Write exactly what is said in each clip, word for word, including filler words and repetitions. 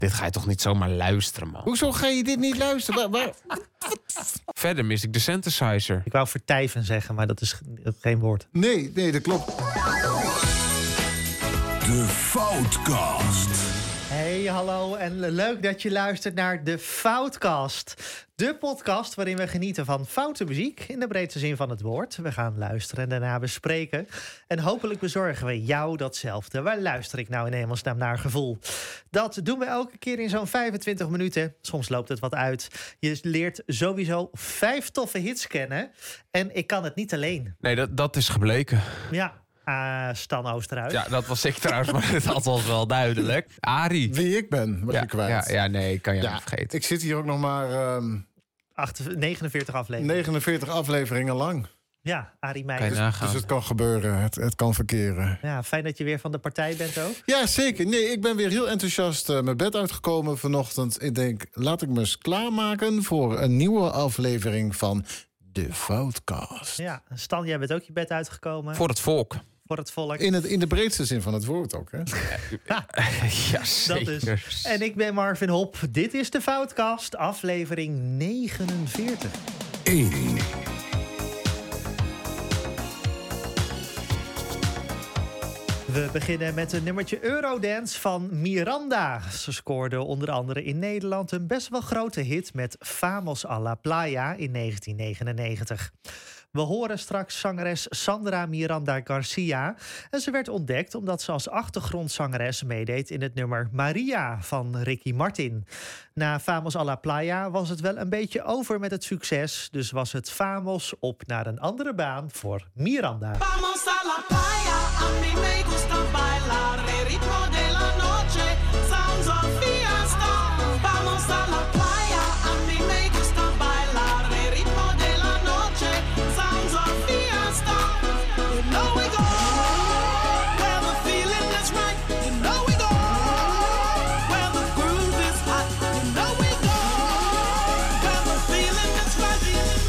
Dit ga je toch niet zomaar luisteren, man? Hoezo ga je dit niet luisteren? Waar, waar? Verder mis ik de synthesizer. Ik wou vertijven zeggen, maar dat is geen woord. Nee, nee, dat klopt. De Foutcast. Hey, hallo en leuk dat je luistert naar de Foutcast. De podcast waarin we genieten van foute muziek in de breedste zin van het woord. We gaan luisteren en daarna bespreken. En hopelijk bezorgen we jou datzelfde. Waar luister ik nou in hemelsnaam naar gevoel? Dat doen we elke keer in zo'n vijfentwintig minuten. Soms loopt het wat uit. Je leert sowieso vijf toffe hits kennen. En ik kan het niet alleen. Nee, dat, dat is gebleken. Ja. Uh, Stan Oosterhuis. Ja, dat was ik trouwens, maar dat was wel duidelijk. Arie. Wie ik ben, was ja, je kwijt. Ja, ja, nee, kan je ja, niet vergeten. Ik zit hier ook nog maar um, negenenveertig afleveringen. negenenveertig afleveringen lang. Ja, Arie Kan je Meijer. nagaan. Dus het kan gebeuren, het, het kan verkeren. Ja, fijn dat je weer van de partij bent ook. Ja, zeker. Nee, ik ben weer heel enthousiast uh, mijn bed uitgekomen vanochtend. Ik denk, laat ik me eens klaarmaken voor een nieuwe aflevering van de Foutcast. Ja, Stan, jij bent ook je bed uitgekomen. Voor het volk. Voor het volk. In, het, in de breedste zin van het woord ook, hè? Ja, ja, zeker. Dat is. En ik ben Marvin Hop. Dit is de Foutcast, aflevering negenenveertig. één. We beginnen met een nummertje Eurodance van Miranda. Ze scoorde onder andere in Nederland een best wel grote hit met Vamos a la Playa in negentien negenennegentig. We horen straks zangeres Sandra Miranda Garcia. En ze werd ontdekt omdat ze als achtergrondzangeres meedeed in het nummer Maria van Ricky Martin. Na Vamos a la Playa was het wel een beetje over met het succes. Dus was het Vamos op naar een andere baan voor Miranda. Vamos a la playa, a mí me gusta bailar, el ritmo de la noche, sounds of fiesta. Vamos a la playa, a mí me gusta bailar, el ritmo de la noche, sounds of fiesta. You know we go where the feeling is right. You know we go where the groove is hot. You know we go where the feeling is right.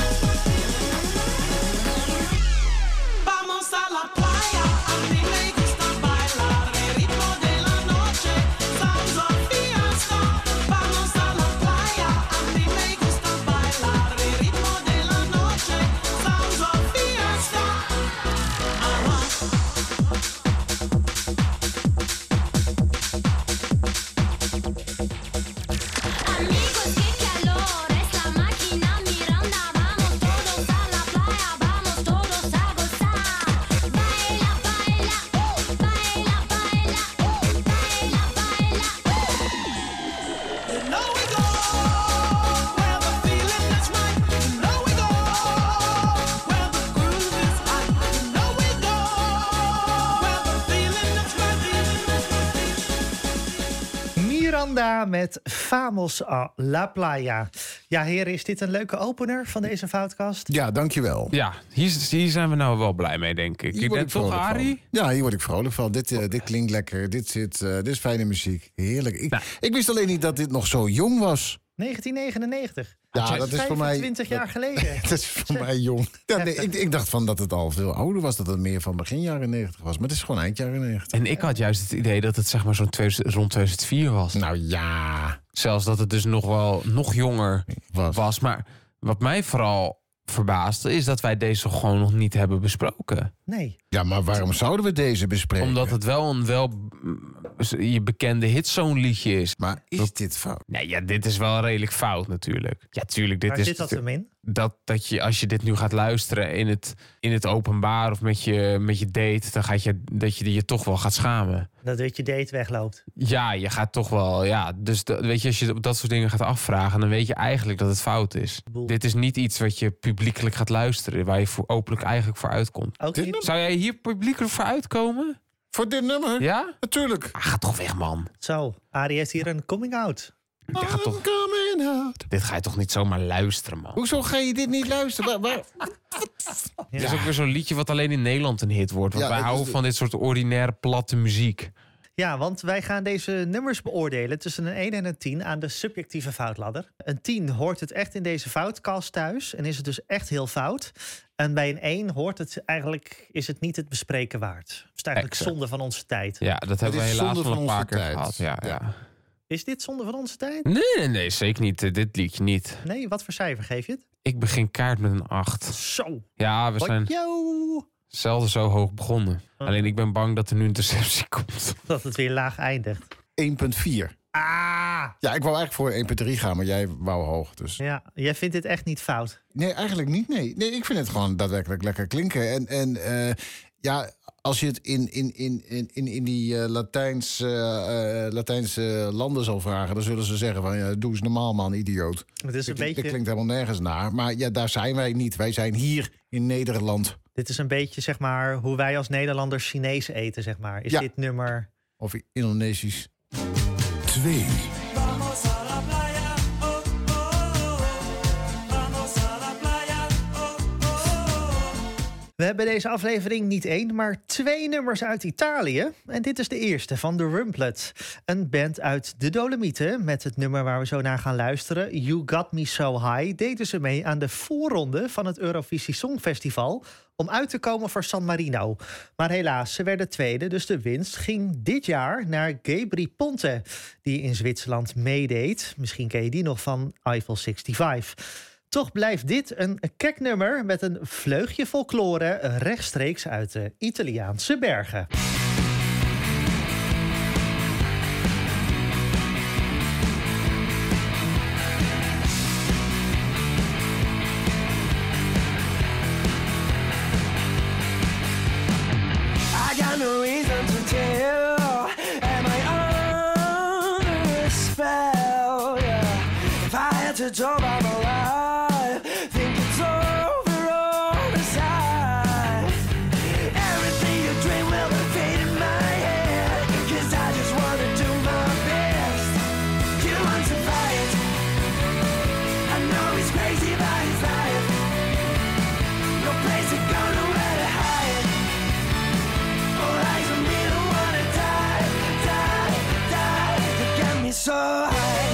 Vamos a la playa, a mí me gusta bailar, el ritmo de la noche, sounds of fiesta. Vamos a la playa, a mí me gusta bailar, el ritmo de la noche, sounds of fiesta. Amigos, qué calor, es la máquina Miranda, vamos todos a la playa, vamos todos a gozar. Baila, baila, uh, baila, baila, uh, baila, baila, uh. You know we go where the feeling is right. You know we go where the groove is hot. You know we go where the feeling is right. Miranda met Vamos a la Playa. Ja, heren, is dit een leuke opener van deze Foutcast? Ja, dankjewel. Ja, hier, hier zijn we nou wel blij mee, denk ik. Hier Ik word denk ik toch, vrolijk van. Arie? Ja, hier word ik vrolijk van. Dit, uh, dit klinkt lekker. Dit, zit, uh, dit is fijne muziek. Heerlijk. Ik, Nou. ik wist alleen niet dat dit nog zo jong was. negentien negenennegentig. Ja, dat is voor mij... vijfentwintig jaar geleden. Dat is voor mij jong. Ja, nee, ik, ik dacht van dat het al veel ouder was. Dat het meer van begin jaren negentig was. Maar het is gewoon eind jaren negentig. En ik had juist het idee dat het zeg maar zo'n twintig rond tweeduizend vier was. Nou ja. Zelfs dat het dus nog wel nog jonger Was. was. Maar wat mij vooral verbaasde is dat wij deze gewoon nog niet hebben besproken. Nee. Ja, maar waarom zouden we deze bespreken? Omdat het wel een wel je bekende hitzoonliedje is. Maar is dit fout? Nee, ja, dit is wel redelijk fout natuurlijk. Ja, tuurlijk. Dit Waar is zit dat hem in? dat, dat je als je dit nu gaat luisteren in het, in het openbaar of met je, met je date, dan gaat je dat je je toch wel gaat schamen. Dat weet je date wegloopt. Ja, je gaat toch wel, ja. Dus de- weet je, als je op dat soort dingen gaat afvragen, dan weet je eigenlijk dat het fout is. Boel. Dit is niet iets wat je publiekelijk gaat luisteren, waar je voor, openlijk eigenlijk voor uitkomt. Ook Dit niet? Zou jij hier publiekelijk voor uitkomen? Voor dit nummer? Ja? Natuurlijk. Ah, ga toch weg, man. Zo, Arie heeft hier een coming out. Je gaat toch, I'm coming out. dit ga je toch niet zomaar luisteren, man. Hoezo ga je dit niet luisteren? Waar, waar- Dit is ook weer zo'n liedje wat alleen in Nederland een hit wordt. Want Ja, wij het is houden de- van dit soort ordinaire platte muziek. Ja, want wij gaan deze nummers beoordelen tussen een één en een tien aan de subjectieve foutladder. Een tien hoort het echt in deze foutcast thuis en is het dus echt heel fout. En bij een één hoort het eigenlijk, is het niet het bespreken waard. Het is eigenlijk Exact. zonde van onze tijd. Ja, dat hebben we is helaas zonde wel van een paar onze keer tijd. gehad. Ja, ja. Ja. Is dit zonde van onze tijd? Nee, nee, nee, zeker niet. Eh, Dit liedje niet. Nee, wat voor cijfer geef je het? Ik begin kaart met een acht. Zo. Ja, we zijn Yo. zelden zo hoog begonnen. Alleen ik ben bang dat er nu een deceptie komt. Dat het weer laag eindigt. één komma vier. Ah! Ja, ik wou eigenlijk voor één komma drie gaan, maar jij wou hoog. Dus. Ja, jij vindt dit echt niet fout. Nee, eigenlijk niet. Nee. nee, ik vind het gewoon daadwerkelijk lekker klinken. En, en eh, ja, als je het in, in, in, in, in, in die uh, Latijns, uh, uh, Latijnse landen zal vragen, dan zullen ze zeggen van, ja, doe eens normaal, man, idioot. Het is een Dat beetje, klinkt helemaal nergens naar. Maar ja, daar zijn wij niet. Wij zijn hier in Nederland. dit is een beetje, zeg maar, hoe wij als Nederlanders Chinees eten, zeg maar. Is Ja. dit nummer... Of Indonesisch. twee. Vamos a la playa, oh, oh, oh. Vamos a la playa, oh, oh, oh. We hebben deze aflevering niet één, maar twee nummers uit Italië. En dit is de eerste van The Rumplet. Een band uit de Dolomieten. Met het nummer waar we zo naar gaan luisteren, You Got Me So High, deden ze mee aan de voorronde van het Eurovisie Songfestival om uit te komen voor San Marino. Maar helaas, ze werden tweede, dus de winst ging dit jaar naar Gabri Ponte, die in Zwitserland meedeed. Misschien ken je die nog van Eiffel vijfenzestig. Toch blijft dit een keknummer met een vleugje folklore rechtstreeks uit de Italiaanse bergen. I got no reason to tell. Am I under a spell? Yeah. If I had to draw by my life, think it's over on the side. Everything you dream will fade in my head. 'Cause I just wanna do my best. You want to fight. I know he's crazy by his life. No place to go, nowhere to hide. All eyes on me, don't wanna die, die, die. You get me so high.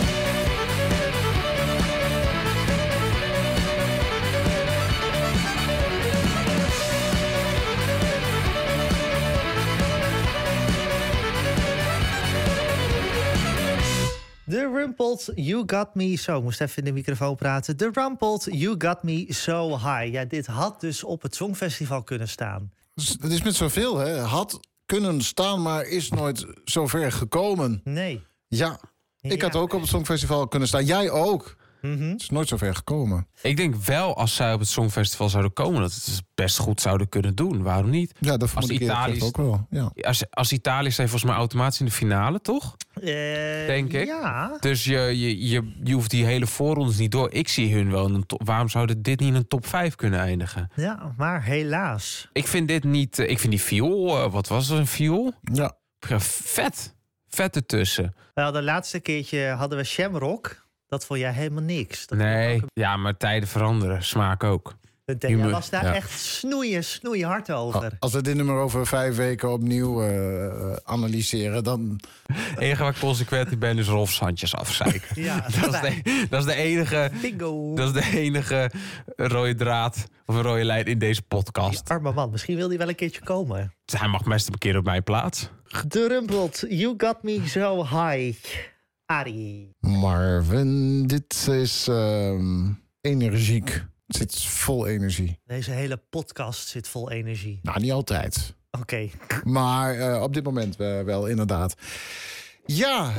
The Rumpled, You Got Me So... Ik moest even in de microfoon praten. The Rumpled, You Got Me So High. Ja, dit had dus op het Songfestival kunnen staan. Dus het is met zoveel, hè. Had kunnen staan, maar is nooit zo ver gekomen. Nee. Ja, ik had Ja. ook op het Songfestival kunnen staan. Jij ook. Mhm. Het is nooit zo ver gekomen. Ik denk wel, als zij op het Songfestival zouden komen, dat ze het best goed zouden kunnen doen. Waarom niet? Ja, dat vond Als ik eerlijk Italië- gezegd ook wel. Ja. Als, als Italië zijn volgens mij automatisch in de finale, toch? Eh, Denk ik. Ja. Dus je, je, je, je hoeft die hele voorrondes niet door. Ik zie hun wel in een top. Waarom zou dit niet in een top vijf kunnen eindigen? Ja, maar helaas. Ik vind dit niet... eh, Ik vind die viool... eh, Wat was er, een viool? Ja. Ja, vet. Vet ertussen. We hadden de laatste keertje hadden we Shamrock. Dat vond jij helemaal niks. Dat Nee, ja, maar tijden veranderen. Smaak ook. Jij humor, was daar ja. echt snoeien, snoeien hard over. Als we dit nummer over vijf weken opnieuw eh, analyseren, dan... Het enige waar ik consequent in ben is Rolfs handjes afzeiken. Ja, dat, is de, dat is de enige... bingo. Dat is de enige rode draad of een rode lijn in deze podcast. Arme man, misschien wil hij wel een keertje komen. Dus hij mag best een keer op mijn plaats. De Rumpelt, You Got Me So High. Arie. Marvin, dit is ehm, energiek. Het zit vol energie. Deze hele podcast zit vol energie. Nou, niet altijd. Oké. Maar eh, op dit moment eh, wel, inderdaad. Ja,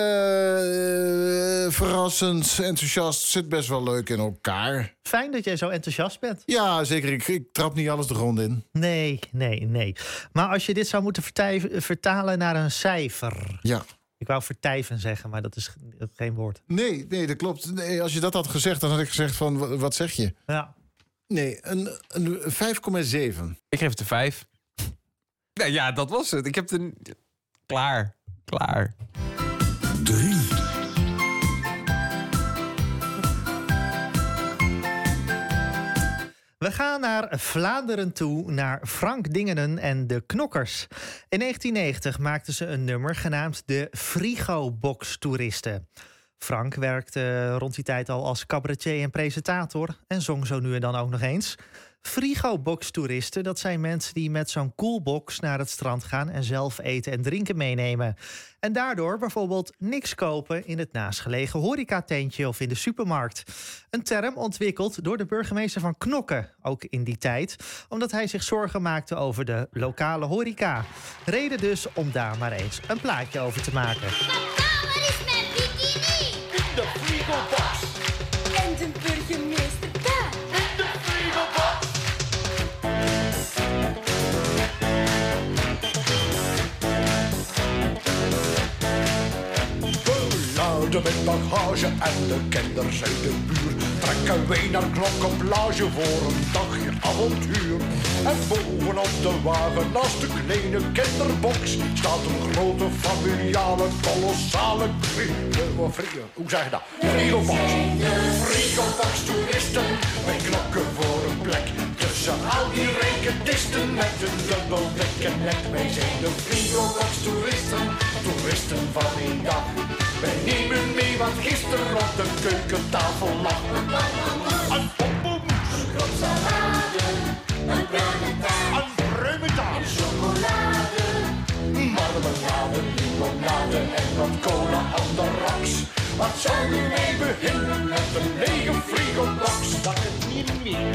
eh, verrassend, enthousiast, zit best wel leuk in elkaar. Fijn dat jij zo enthousiast bent. Ja, zeker. Ik, ik trap niet alles de grond in. Nee, nee, nee. Maar als je dit zou moeten vertij- vertalen naar een cijfer. Ja. Ik wou vertijven zeggen, maar dat is geen woord. Nee, nee, dat klopt. Nee, als je dat had gezegd, dan had ik gezegd van, wa- wat zeg je? Ja. Nee, een, een vijf komma zeven. Ik geef het een vijf. Nee, ja, dat was het. Ik heb het een... Klaar. Klaar. drie. We gaan naar Vlaanderen toe, naar Frank Dingenen en de Knokkers. In negentien negentig maakten ze een nummer genaamd de Frigo-box-toeristen. Frank werkte rond die tijd al als cabaretier en presentator en zong zo nu en dan ook nog eens. Frigobox-toeristen, dat zijn mensen die met zo'n coolbox naar het strand gaan en zelf eten en drinken meenemen. En daardoor bijvoorbeeld niks kopen in het naastgelegen horecatentje of in de supermarkt. Een term ontwikkeld door de burgemeester van Knokke, ook in die tijd, omdat hij zich zorgen maakte over de lokale horeca. Reden dus om daar maar eens een plaatje over te maken. Papa, wat is mijn bikini? In de frigobox. En de burgemeester daar. In de frigobox. We laden met bagage en de kinders uit de buurt trekken wij naar Klokkenplage voor een dagje avontuur. En bovenop de wagen, naast de kleine kinderbox, staat een grote familiale, kolossale frigo. frigo hoe zeg je dat? Frigobox. Frigobox toeristen, wij knokken voor een plek tussen al die rijke disten met een dubbel dikke nek. Wij zijn de Frigobox toeristen, toeristen van één dag. Wij nemen mee wat gisteren op de keukentafel lag. Een pompoenmoes, een groot salade, een bruine taart, een pruime taart, chocolade, marmelade, limonade en wat cola on the rocks. Wat zouden wij beginnen met een lege frigobox? Dat het niet meer.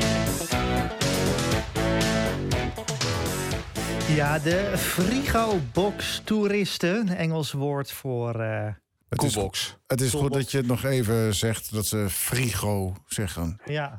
Ja, de frigobox-toeristen, een Engels woord voor... Uh, Het is, Coolbox. het is goed Coolbox. dat je het nog even zegt dat ze frigo zeggen. ja,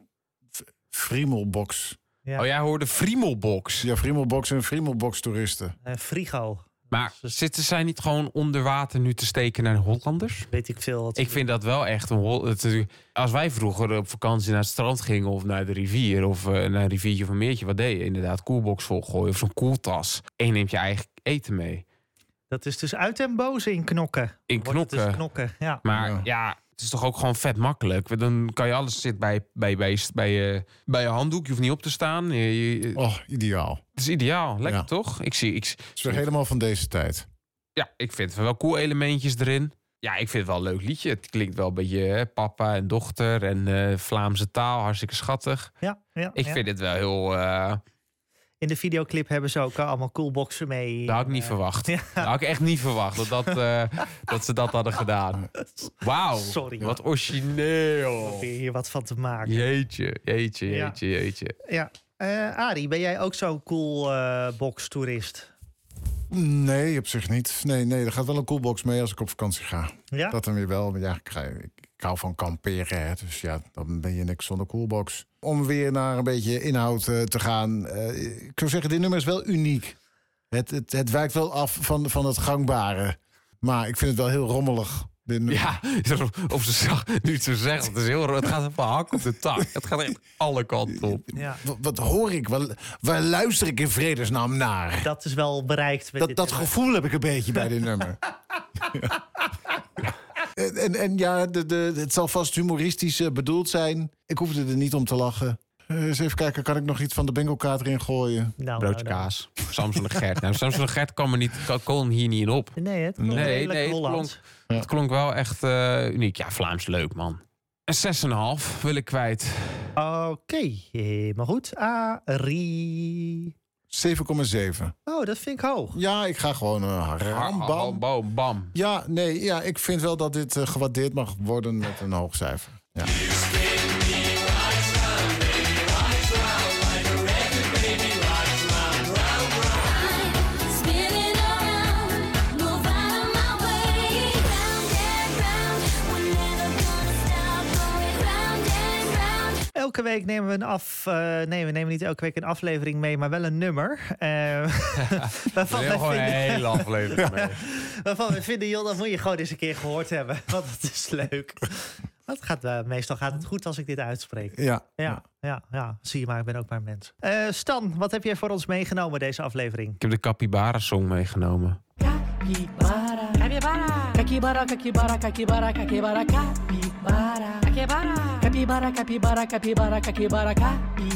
Friemelbox. ja. Oh, jij hoorde Friemelbox. Ja, Friemelbox en Friemelbox toeristen. Uh, frigo. Maar Dus- zitten zij niet gewoon onder water nu te steken naar de Hollanders? Weet ik veel. Wat Ik vind dat wel echt een... hol- het- Als wij vroeger op vakantie naar het strand gingen of naar de rivier... of uh, naar een riviertje of een meertje, wat deed je? Inderdaad, koelbox volgooien of zo'n koeltas. En je neemt je eigen eten mee. Dat is dus uit en boze in knokken. In Wordt het dus knokken. knokken, ja. Maar Ja. ja. het is toch ook gewoon vet makkelijk. Dan kan je alles zitten bij, bij, bij, bij, je, bij je handdoek. Je hoeft niet op te staan. Je- je- Oh, ideaal. het is ideaal. Lekker Ja. toch? Ik zie... Ik, Het is weer helemaal van deze tijd. ja, ik vind wel cool elementjes erin. Ja, ik vind het wel een leuk liedje. Het klinkt wel een beetje hè, papa en dochter en eh, Vlaamse taal. Hartstikke schattig. ja, ja, Ik ja. vind het wel heel... eh, In de videoclip hebben ze ook allemaal coolboxen mee. dat had ik niet Eh, verwacht. ja. Dat had ik echt niet verwacht dat, dat, eh, dat ze dat hadden gedaan. Wauw. Sorry. Wat origineel. Probeer hier wat van te maken. Jeetje, jeetje, Ja. jeetje, jeetje. Ja. Eh, Arie, ben jij ook zo'n coolbox-toerist? Nee, op zich niet. Nee, nee, er gaat wel een coolbox mee als ik op vakantie ga. Ja? Dat dan weer wel. Maar ja, ik, ga- ik, ik hou van kamperen. Hè, dus ja, dan ben je niks zonder coolbox. Om weer naar een beetje inhoud eh, te gaan. eh, ik zou zeggen, dit nummer is wel uniek. Het, het, het wijkt wel af van, van het gangbare. Maar ik vind het wel heel rommelig. Dit nummer. Ja, of ze zag, nu het zo zegt, het, is heel, het gaat even hak op de tak. Het gaat echt alle kanten op. Ja. Wat, wat hoor ik? Waar, waar luister ik in vredesnaam naar? Dat is wel bereikt met Dat, dit dat nummer. gevoel heb ik een beetje bij dit nummer. Ja. En, en, en ja, de, de, het zal vast humoristisch eh, bedoeld zijn. Ik hoefde er niet om te lachen. Eh, eens even kijken, kan ik nog iets van de bingo-kaart erin gooien? Nou, Broodje nou, nou. kaas. Samson en Gert. Nou, Samson en Gert kan, me niet, kan, kon hier niet in op. Nee, het klonk Nee, redelijk nee, het Hollands. Ja. Het klonk wel echt eh, uniek. Ja, Vlaams leuk, man. Een zes komma vijf wil ik kwijt. Oké, helemaal goed. Arie. zeven komma zeven. Oh, dat vind ik hoog. Ja, ik ga gewoon uh, Bam, ram, bam, bam. bam, bam. Ja, nee, ja, ik vind wel dat dit eh, gewaardeerd mag worden met een hoog cijfer. Ja. Spinning around, move out of my way. Round and round, we're never gonna stop going round and round. Elke week nemen we een af. eh, nee, we nemen niet elke week een aflevering mee, maar wel een nummer. Eh, waarvan, We wij hebben gewoon een vinden, hele aflevering mee. waarvan we vinden, joh, dat moet je gewoon eens een keer gehoord hebben. Want het is leuk. Dat gaat, eh, meestal gaat het goed als ik dit uitspreek. Ja. Ja, ja, ja. Zie je maar, ik ben ook maar een mens. Eh, Stan, wat heb jij voor ons meegenomen deze aflevering? Ik heb de Capybara-song meegenomen. Capybara, capybara, capybara, capybara, capybara, capybara, capybara, capybara, capybara, capybara, capybara, capybara,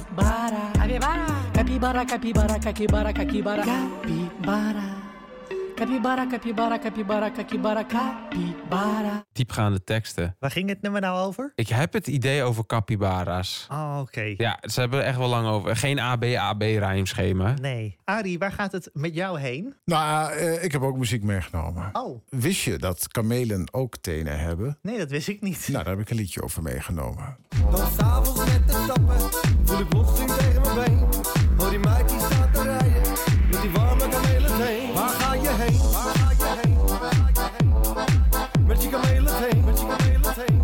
capybara, capybara, capybara, capybara, capybara, capybara, capybara. Capibara, capibara, capibara, capibara, capibara. Diepgaande teksten. Waar ging het nummer nou over? Ik heb het idee over capybara's. Oh, oké. Ja, ze hebben er echt wel lang over. Geen A B A B rijmschema. Nee. Arie, waar gaat het met jou heen? Nou, uh, ik heb ook muziek meegenomen. Oh, Wist je dat kamelen ook tenen hebben? nee, dat wist ik niet. Nou, daar heb ik een liedje over meegenomen. Dan s'avonds met de stappen, voel ik plotseling tegen mijn been. Oh, die meid die staat te rijden, met die warme kamelen. Waar ga je heen? Waar ga je heen? Waar ga je heen? Met je kamelen heen, met je kamelen heen.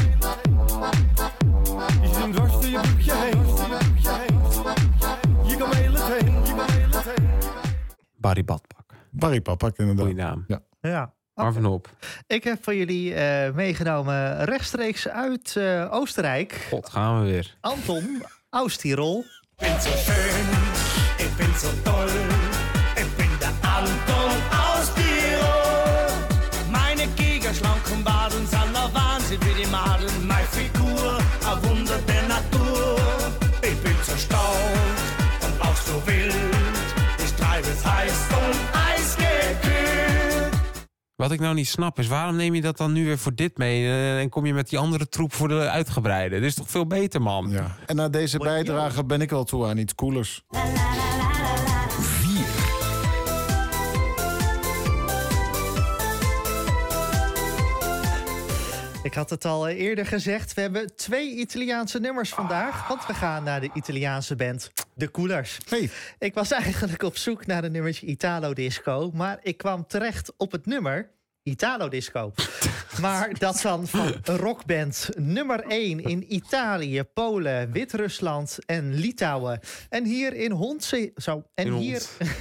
Je zit hem dwars door je broekje heen, dwars door je broekje heen. Je kamelen heen, je kamelen heen. Barry Badpak. Barry Badpak, inderdaad. Goeie naam. Ja. Ja. Marvin op. Ik heb voor jullie eh, meegenomen rechtstreeks uit eh, Oostenrijk. God, gaan we weer. Anton aus Tirol. Ich bin so schön, ich bin so toll, ich bin der Anton aus Tirol. Meine Gigerschlanken Baden sind ein Wahnsinn wie die Madeln, meine Figur, ein Wunder der Natur. Ich bin so stark und auch so wild, ich treibe es heiß und eisgekühlt. Wat ik nou niet snap is, waarom neem je dat dan nu weer voor dit mee? eh, En kom je met die andere troep voor de uitgebreide? Dit is toch veel beter, man? Ja. En na deze bijdrage ben ik al toe aan iets coolers. Ik had het al eerder gezegd, we hebben twee Italiaanse nummers vandaag. Want we gaan naar de Italiaanse band De Coolers. Hey. Ik was eigenlijk op zoek naar een nummertje Italo Disco. Maar ik kwam terecht op het nummer Italo Disco. Maar dat dan van een rockband nummer één in Italië, Polen, Wit-Rusland en Litouwen. En hier in Hondse... Zo, en In hier...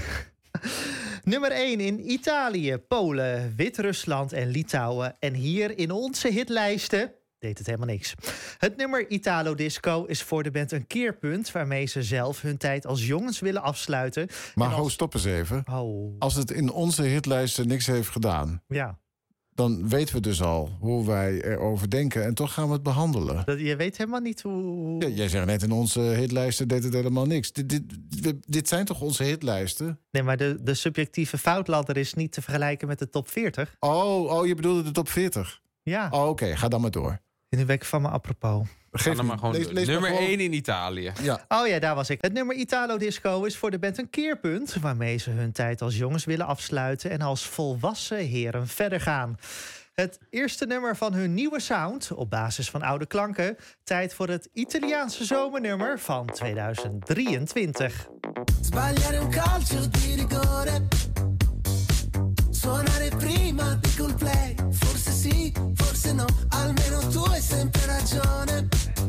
Nummer één in Italië, Polen, Wit-Rusland en Litouwen. En hier in onze hitlijsten deed het helemaal niks. Het nummer Italo Disco is voor de band een keerpunt waarmee ze zelf hun tijd als jongens willen afsluiten. Maar En ho, als... stop eens even. Oh, Als het in onze hitlijsten niks heeft gedaan, ja. dan weten we dus al hoe wij erover denken. En toch gaan we het behandelen. Dat, je weet helemaal niet hoe... Ja, jij zegt net, in onze hitlijsten deed het helemaal niks. Dit, dit, dit, dit zijn toch onze hitlijsten? Nee, maar de, de subjectieve foutladder is niet te vergelijken met de top veertig. Oh, oh je bedoelde de top veertig? Ja, Oh, oké, ga dan maar door. en nu ben ik van me apropos. Ga Geef dan maar gewoon lees, door. lees maar Nummer gewoon- één in Italië. Ja. Oh ja, daar was ik. Het nummer Italo Disco is voor de band een keerpunt waarmee ze hun tijd als jongens willen afsluiten en als volwassen heren verder gaan. Het eerste nummer van hun nieuwe sound, op basis van oude klanken. Tijd voor het Italiaanse zomernummer van tweeduizend drieëntwintig. Sbagliare un calcio di rigore, suonare prima di col play. Forse sì, forse no, almeno tu hai sempre ragione.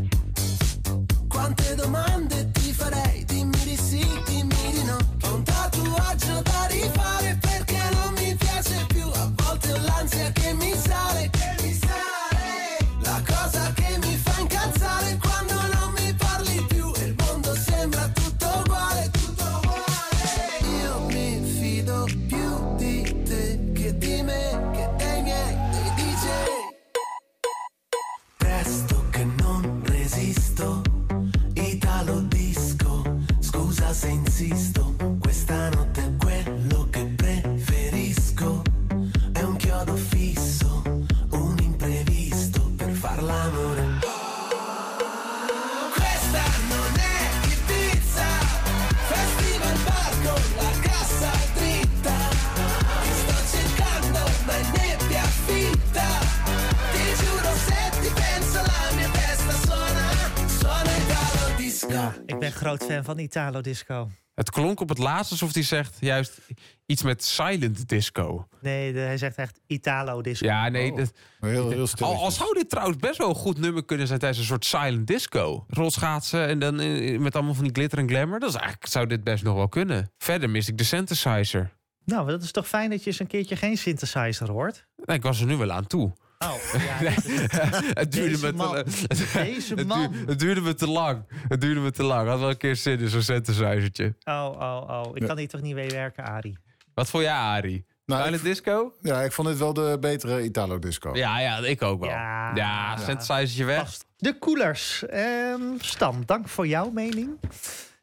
Quante domande ti farei, dimmi di sì, dimmi di no. Ho un tatuaggio da rifare perché non mi piace più. A volte ho l'ansia che mi sale, che mi sale. La cosa che mi fa incazzare quando non mi parli più. E il mondo sembra tutto uguale, tutto uguale. Io mi fido più di te che di me, che dei miei, dei D J. Presto che non resisto, Italo disco, scusa se insisto, questa notte è quello che preferisco, è un chiodo fisso, un imprevisto per far l'amore. Questa non è Ibiza, festival bar con la cassa dritta, ti sto cercando ma è nebbia fitta, ti giuro se ti penso la mia testa suona, suona Italo disco. Ja, ik ben groot fan van Italo Disco. Het klonk op het laatst alsof hij zegt juist iets met silent disco. Nee, de- hij zegt echt Italo Disco. Ja, nee. Oh. dat- Heel, heel stil. al, al zou dit trouwens best wel een goed nummer kunnen zijn tijdens een soort silent disco. Rolschaatsen en dan eh, met allemaal van die glitter en glamour. Dat is eigenlijk, zou dit best nog wel kunnen. Verder mis ik de synthesizer. Nou, maar dat is toch fijn dat je eens een keertje geen synthesizer hoort? Nee, ik was er nu wel aan toe. Oh, ja. dit is- Het duurde, Deze me man. te, Deze het, man. duurde, het duurde me te lang. Het duurde me te lang. Had wel een keer zin in zo'n synthesizertje. Oh, oh, oh. Ik kan hier toch niet mee werken, Arie? Wat vond jij, Arie? Nou, Silent ik- disco? Ja, ik vond dit wel de betere Italo disco. Ja, ja, ik ook wel. Ja. Ja, synthesizertje weg. Vast. De Coolers. Ehm, Stan, dank voor jouw mening.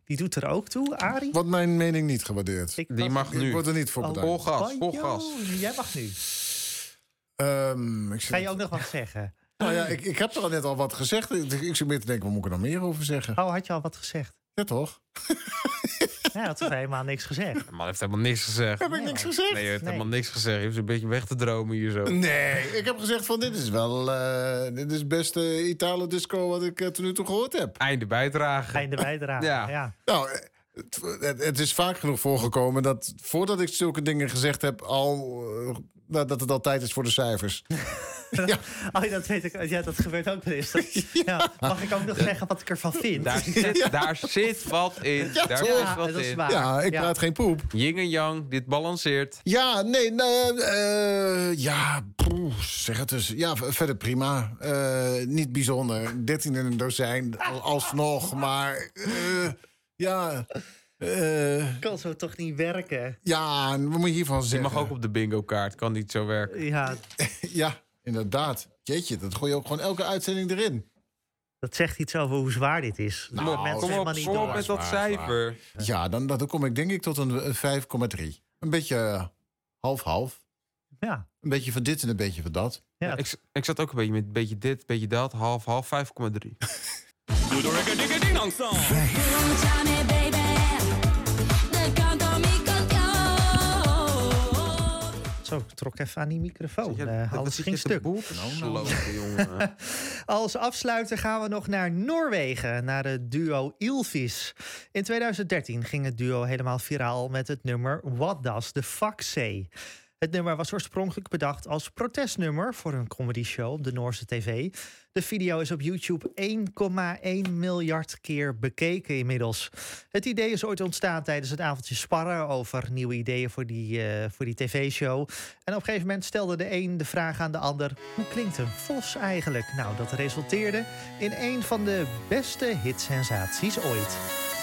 Die doet er ook toe, Arie. Wordt mijn mening niet gewaardeerd. Ik Die was- mag Ik nu. word er niet voor Oh, bedankt. Vol gas, vol Banjo, gas. Jij mag nu. Ehm, ik Ga zit- je ook nog wat zeggen? Nou ja, ik, ik heb er al net al wat gezegd. Ik, ik zit meer te denken, wat moet ik er nog meer over zeggen? Oh, had je al wat gezegd? Ja, toch? Hij had toch helemaal niks gezegd? De man heeft helemaal niks gezegd. Heb ik niks gezegd? Nee, je hebt Nee. helemaal niks gezegd. Je hebt een beetje weg te dromen hier zo. Nee, ik heb gezegd van dit is wel... eh, dit is het beste Italo-disco wat ik eh, tot nu toe gehoord heb. Einde bijdrage. Einde bijdrage. Ja. Ja. Nou, eh, het, het, het is vaak genoeg voorgekomen dat voordat ik zulke dingen gezegd heb... al eh, dat dat het al tijd is voor de cijfers. Ja. Oh, dat weet ik. Ja, dat gebeurt ook wel eens. Dat- ja. Mag ik ook nog zeggen wat ik ervan vind? Daar zit, daar zit wat in. Ja, daar toch? zit Ja, wat dat is in. waar. Ja, ik Ja. praat geen poep. Yin en yang, dit balanceert. Ja, nee, nee eh, ja, poeh, zeg het dus. Ja, v- verder prima. Eh, niet bijzonder. dertien in een dozijn, al- alsnog. Maar, eh, ja... eh, Kan zo toch niet werken? ja, wat moet je hiervan Je zeggen? mag ook op de bingo-kaart. Kan niet zo werken. Ja, Ja, inderdaad. Jeetje, dat gooi je ook gewoon elke uitzending erin. dat zegt iets over hoe zwaar dit is. Nou, Dat mensen Kom helemaal op, niet kom op door. met dat Zwaar, cijfer. Ja, dan, dan kom ik denk ik tot een eh, vijf komma drie. Een beetje eh, half-half. Ja, Een beetje van dit en een beetje van dat. ja. Ja, ik, ik zat ook een beetje met een beetje dit, een beetje dat. Half, half, vijf komma drie. Escúchame, baby. Te canto mi canción. Zo, ik trok even aan die microfoon. Ja, Eh, dat alles zit ging je te stuk. boel te sloten, jongen. Als afsluiter gaan we nog naar Noorwegen, naar het duo Ylvis. In tweeduizend dertien ging het duo helemaal viraal met het nummer What Does the Fuck Say? Het nummer was oorspronkelijk bedacht als protestnummer voor een comedyshow op de Noorse tv. De video is op YouTube één komma één miljard keer bekeken inmiddels. Het idee is ooit ontstaan tijdens het avondje sparren over nieuwe ideeën voor die, eh, voor die tv-show. En op een gegeven moment stelde de een de vraag aan de ander: hoe klinkt een vos eigenlijk? Nou, dat resulteerde in een van de beste hitsensaties ooit.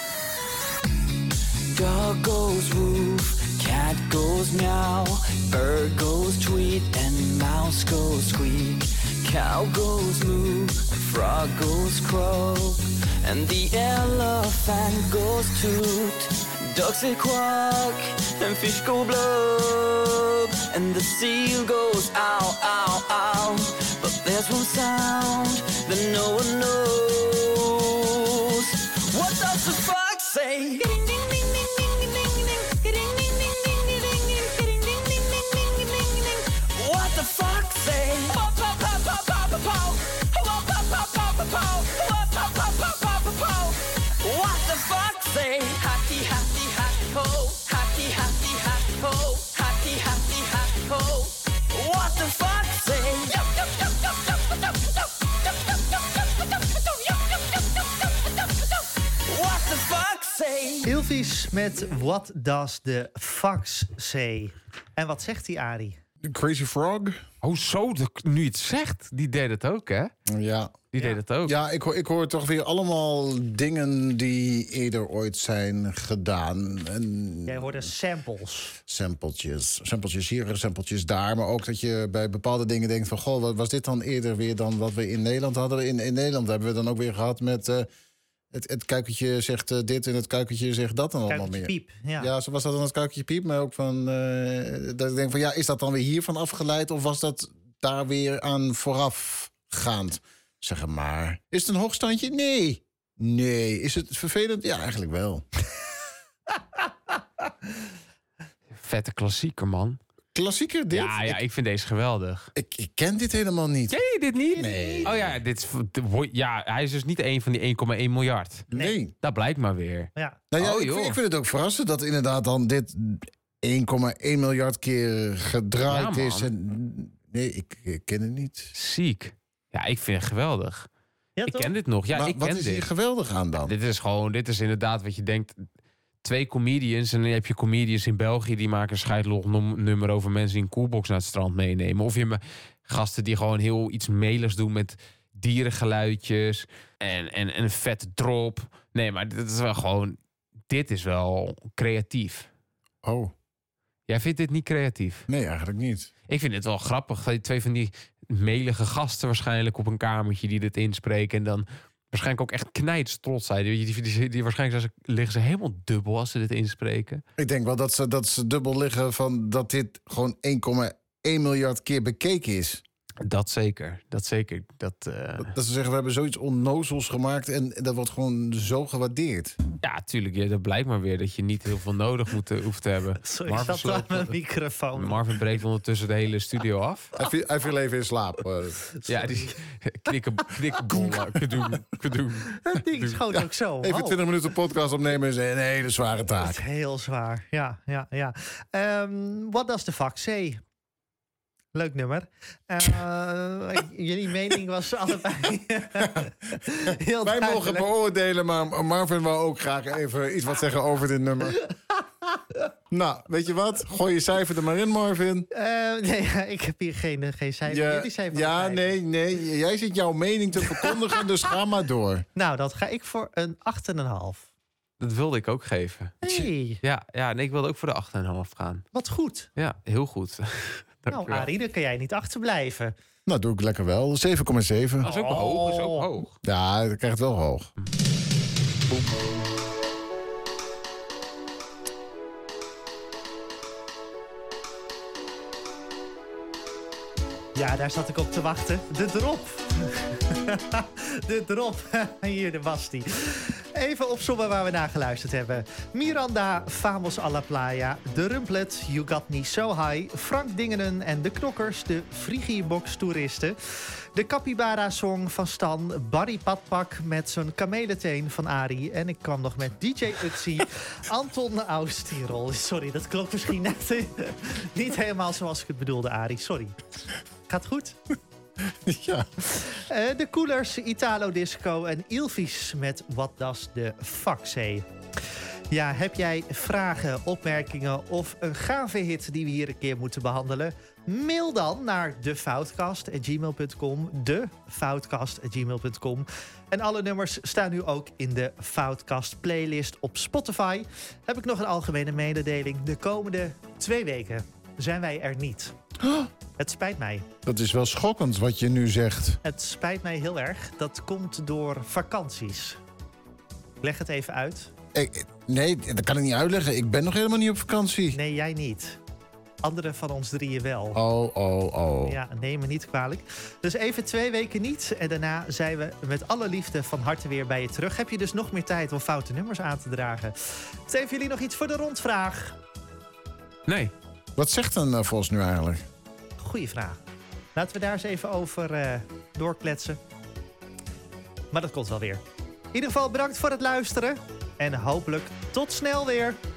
Dog goes woof, cat goes meow, bird goes tweet, and mouse goes squeak. Cow goes moo, frog goes croak, and the elephant goes toot. Ducks say quack, and fish go blub, and the seal goes ow, ow, ow. But there's one sound that no one knows. What does the fox say? What the fuck say? What the fuck say? Happy, happy, happy ho. Happy, happy, happy ho. Happy, happy, happy ho. What the fuck say? What the fuck say? Ylvis met What Does the Fox Say? En wat zegt die, Arie? Crazy Frog? Oh, zo, de- nu je het zegt. Die deed het ook, hè? Ja. Die deed het ook. Ja, ik hoor, ik hoor toch weer allemaal dingen die eerder ooit zijn gedaan. En Jij hoorde samples. sampletjes. Sampletjes hier, sampletjes daar. Maar ook dat je bij bepaalde dingen denkt van... goh, wat was dit dan eerder weer dan wat we in Nederland hadden? In, in Nederland hebben we dan ook weer gehad met... eh, het, het kuikentje zegt eh, dit en het kuikentje zegt dat dan allemaal Kuikentje meer. piep. Ja. Ja, zo was dat dan het kuikentje piep. Maar ook van... eh, dat ik denk van, ja, is dat dan weer hiervan afgeleid? Of was dat daar weer aan voorafgaand? Zeg maar. Is het een hoogstandje? Nee. Nee. Is het vervelend? Ja, eigenlijk wel. Vette klassieker, man. Klassieker dit? Ja, ja, ik vind deze geweldig. Ik, ik ken dit helemaal niet. Ken je dit niet? Nee. Oh ja, dit is, ja, hij is dus niet een van die één komma één miljard. Nee. Dat blijkt maar weer. Ja. Nou ja, Oh, ik, joh. vind, ik vind het ook verrassend dat inderdaad dan dit één komma één miljard keer gedraaid Ja, man. is. En, nee, ik, ik ken het niet. Ziek. Ja, ik vind het geweldig. Ja, ik toch? ken dit nog. Ja, maar ik wat ken is dit. hier geweldig aan dan? Dit is gewoon, dit is inderdaad wat je denkt. Twee comedians en dan heb je comedians in België die maken een scheidlog num- nummer over mensen die een koelbox naar het strand meenemen. Of je hebt gasten die gewoon heel iets meligs doen met dierengeluidjes en, en, en een vette drop. Nee, maar dit is wel gewoon, dit is wel creatief. Oh, Jij vindt dit niet creatief? nee, eigenlijk niet. Ik vind het wel grappig. Twee van die melige gasten waarschijnlijk op een kamertje die dit inspreken en dan waarschijnlijk ook echt knijtstrots zijn. Die, die, die, die, waarschijnlijk zijn ze, liggen ze helemaal dubbel als ze dit inspreken. Ik denk wel dat ze, dat ze dubbel liggen van dat dit gewoon één komma één miljard keer bekeken is. Dat zeker, dat zeker. Dat, uh... dat, dat ze zeggen, we hebben zoiets onnozels gemaakt en dat wordt gewoon zo gewaardeerd. Ja, tuurlijk. Ja, dat blijkt maar weer dat je niet heel veel nodig moet, uh, hoeft te hebben. Sorry, ik zat aan mijn microfoon. Marvin breekt ondertussen de hele studio af. Hij viel, hij viel even in slaap. Uh. Ja, die knikken, knikkenbollen. Kadoen, kadoen. Dat ding schoot Ja, ook zo. Even Oh. twintig minuten podcast opnemen is een hele zware Dat taak. is heel zwaar, ja, ja, ja. Um, What does the fuck say? Leuk nummer. Uh, jullie mening was allebei heel Wij mogen duidelijk. beoordelen, maar Marvin wou ook graag even iets wat zeggen over dit nummer. Nou, weet je wat? Gooi je cijfer er maar in, Marvin. Uh, nee, ja, ik heb hier geen, geen cijfer. Ja, Jullie cijfer ja erbij. nee, nee. Jij zit jouw mening te verkondigen, dus ga maar door. Nou, dat ga ik voor een acht komma vijf. Dat wilde ik ook geven. Hey, Ja, ja nee, ik wilde ook voor de acht komma vijf gaan. wat goed. Ja, heel goed. Nou, Dankjewel. Arie, dan kan jij niet achterblijven. Nou, doe ik lekker wel. zeven komma zeven. Dat is ook wel hoog. Dat is ook hoog. Ja, dat krijgt wel hoog. Ja, daar zat ik op te wachten. De drop. De drop. Hier, de was die. Even opzommen waar we naar geluisterd hebben. Miranda, Famos a la Playa, De Rumplet, You Got Me So High, Frank Dingenen en De Knokkers, de Frigiebox Toeristen. De Capybara-song van Stan, Barry Padpak met zo'n kamelenteen van Arie. En ik kwam nog met D J Utsi, Anton Austerol. Sorry, dat klopt misschien net niet helemaal zoals ik het bedoelde, Arie. Sorry. Gaat goed? Ja. Uh, de Coolers, Italo Disco en Ilvis met What Does the Fuck Say? Ja, heb jij vragen, opmerkingen of een gave hit die we hier een keer moeten behandelen? Mail dan naar de foutcast at gmail dot com. de foutcast at gmail dot com. En alle nummers staan nu ook in de Foutcast playlist op Spotify. Heb ik nog een algemene mededeling. De komende twee weken zijn wij er niet. Oh, Het spijt mij. dat is wel schokkend wat je nu zegt. Het spijt mij heel erg. Dat komt door vakanties. Leg het even uit. Ik, nee, dat kan ik niet uitleggen. Ik ben nog helemaal niet op vakantie. Nee, jij niet. Anderen van ons drieën wel. Oh, oh, oh. Ja, neem me niet kwalijk. Dus even twee weken niet. En daarna zijn we met alle liefde van harte weer bij je terug. Heb je dus nog meer tijd om foute nummers aan te dragen? Steven, jullie nog iets voor de rondvraag? Nee. Wat zegt een uh, Vos nu eigenlijk? Goeie vraag. Laten we daar eens even over uh, doorkletsen. Maar dat komt wel weer. In ieder geval bedankt voor het luisteren. En hopelijk tot snel weer.